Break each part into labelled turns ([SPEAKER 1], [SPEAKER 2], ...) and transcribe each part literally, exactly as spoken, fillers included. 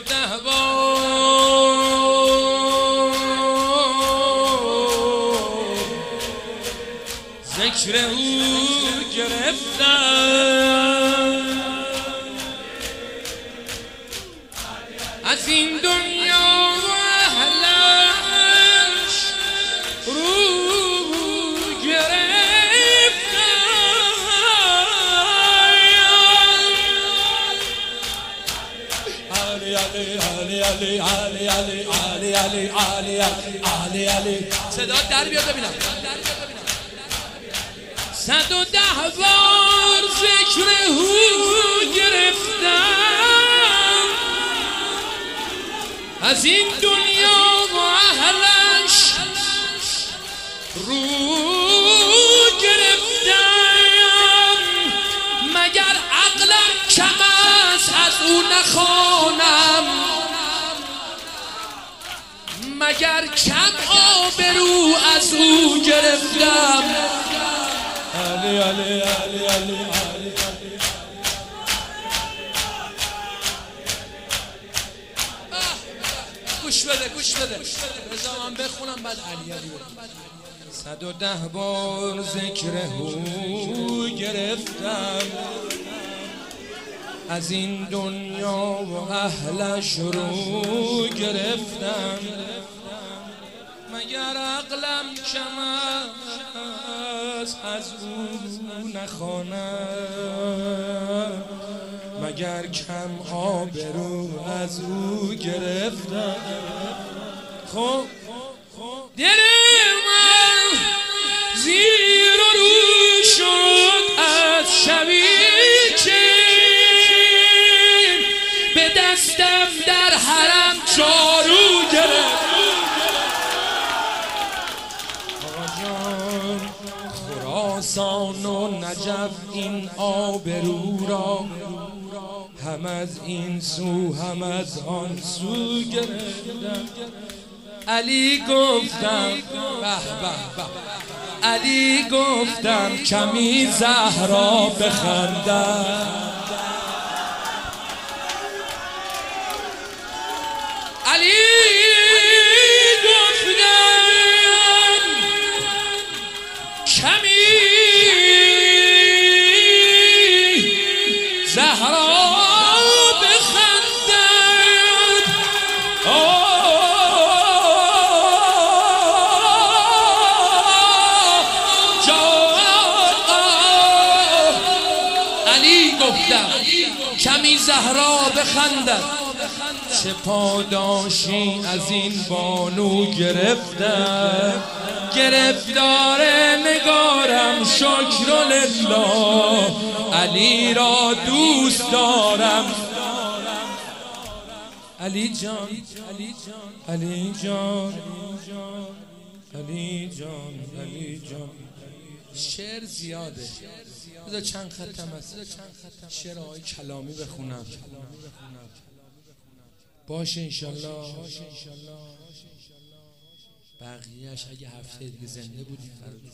[SPEAKER 1] ده بار ذکر او گرفتم از این دنیا و اهلش رو علی علی علی علی علی علی علی علی علی صدا در بیاد ببینم صد و ده بار ذکر او گرفتم از این دنیا و اهلش رو گرفتم مگر عقلم کم است از او نخوانم مگر کم آبرو از او گرفتم علی علی علی علی علی گوش بده گوش بده بذار من بخونم بعد علی علی صد و ده بار ذکر او گرفتم از این دنیا و اهلش رو گرفتم مگر عقلم کم است از او نخوانم مگر کم آبرو از او گرفتم خب دل من زیر و رو شد از شبی به دستم در حرم جارو گرفت آقا جان خراسان و نجف این آبرو را هم از این سو هم از آن سو گرفتم علی گفتم به به به علی گفتم کمی زهرا بخندم علی گفتم کمی زهرا بخندد علی گفتم کمی زهرا بخندد چه پاداشی از این بانو گرفتم گرفتار نگارم شکر لله علی را دوست دارم علی جان علی جان علی جان علی جان علی جان شعر زیاده بذار چند ختم است شعرهای کلامی بخونم باشه انشالله بقیهش اگه هفته دیگه زنده بودی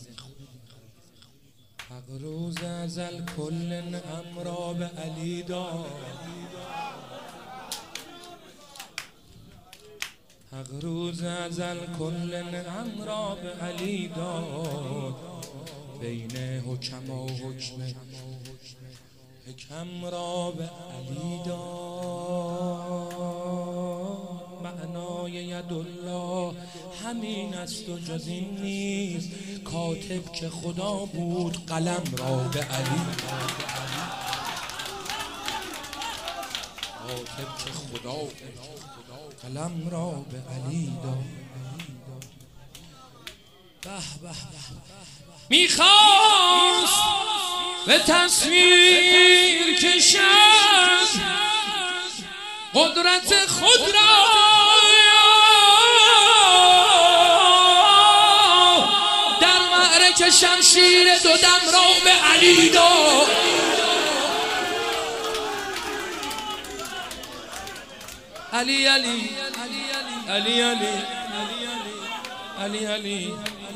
[SPEAKER 1] حق روز ازل کل امرا به علی داد حق روز ازل کل امرا به علی داد بین حکما و حکم حکم را به علی داد معنای یدالله همین است و جز این نیست کاتب که خدا بود قلم را به علی کاتب که خدا قلم را به علی داد به به میخواست به تصویر کشد قدرت خود را در معرکه شمشیر دو دم را به علی داد علی علی علی علی علی علی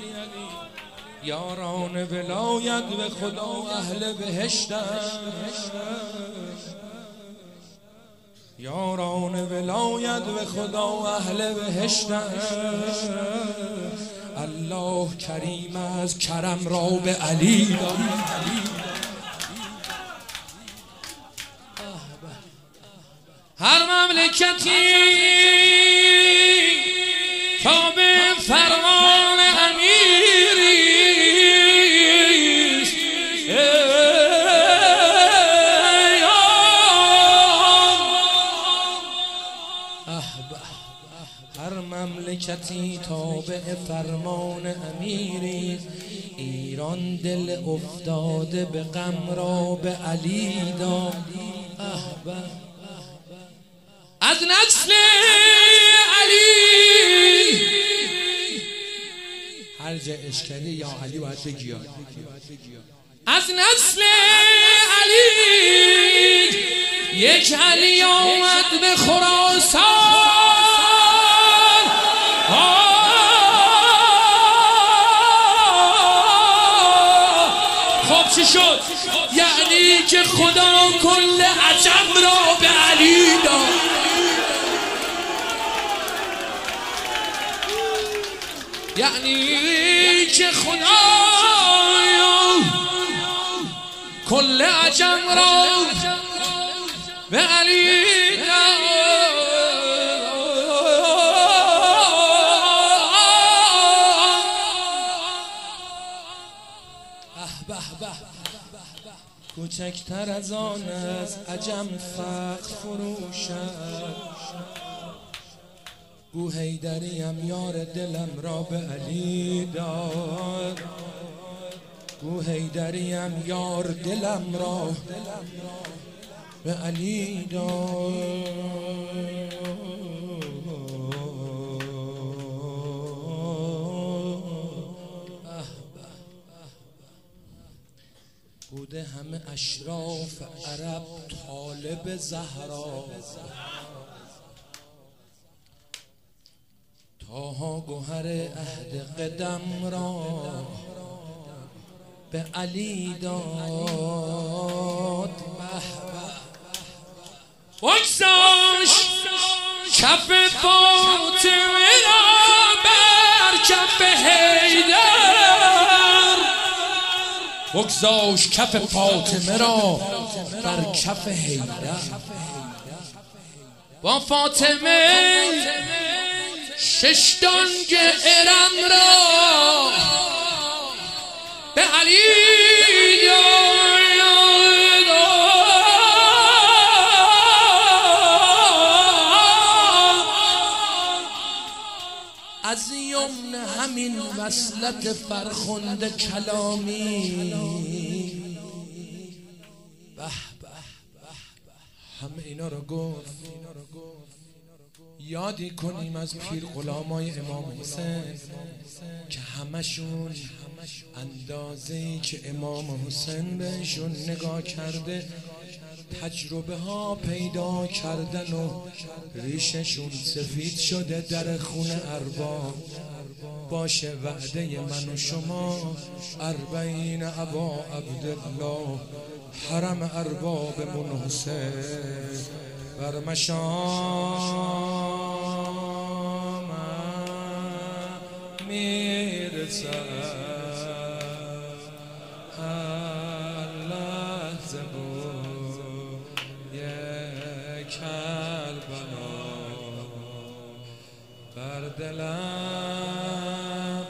[SPEAKER 1] یاران ولایت به خدا اهل بهشتن یاران ولایت به خدا اهل بهشتن. الله کریم از کرم را به علی داد. هر مملکتی تابع فرمان امیریست. هر مملکتی تابع فرمان امیریست. ایران دل افتاده به غم را به علی داد. از نسل علی هر جا اشکالی یا علی باید بگی. از نسل علی یک علی آمد به خراسان. خب چی شد؟ یعنی که خدا کل عجم را به علی داد. یعنی که خدا کل عجم را به علی داد. کوچکتر از آن از عجم فقر فروشد. گو حیدریم یار دلم را به علی داد. گو حیدریم یار دلم را به علی داد. بوده همه اشراف عرب طالب زهرا. تاها گوهر عهد قدم را به علی داد. بگذاش کف فاطمه را بر کف حیدر. بگذاش کف فاطمه را بر کف حیدر. با فاطمه شش دانگ ارم را به علی داد. از یمن همین وصلت فرخنده کلامی. به به همه اینا رو گفت یادی کنیم از پیر غلامای امام حسین که همشون اندازه‌ای که امام حسین بهشون نگاه کرده تجربه ها پیدا کردن و ریششون سفید شده در خونه ارباب. باشه وعده من و شما اربعین ابا عبدالله حرم ارباب من حسین بر مشام میرسد. هر لحظه بود یک کربلا بر دلم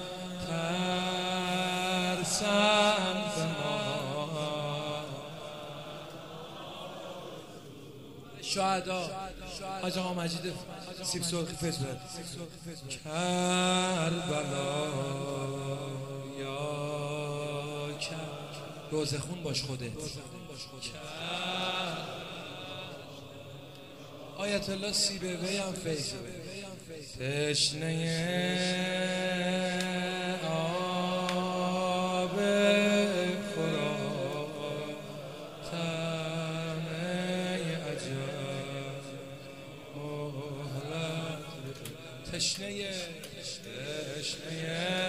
[SPEAKER 1] ترسم به ما. شهدا حاج آقا مجید سیب سرخی فیض برد. کربلا یا روزه خون باش خودت. آیت الله سیبه ویم فیض. تشنه آب فرات طمع عجب مهلت. تشنه تشنه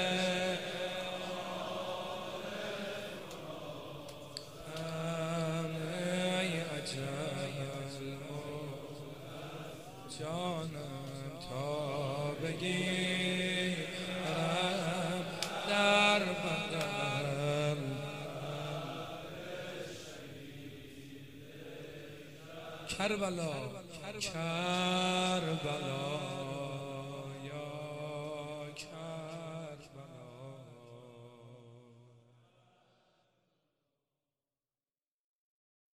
[SPEAKER 1] جانم تا بگیرم در بدن کربلا کربلا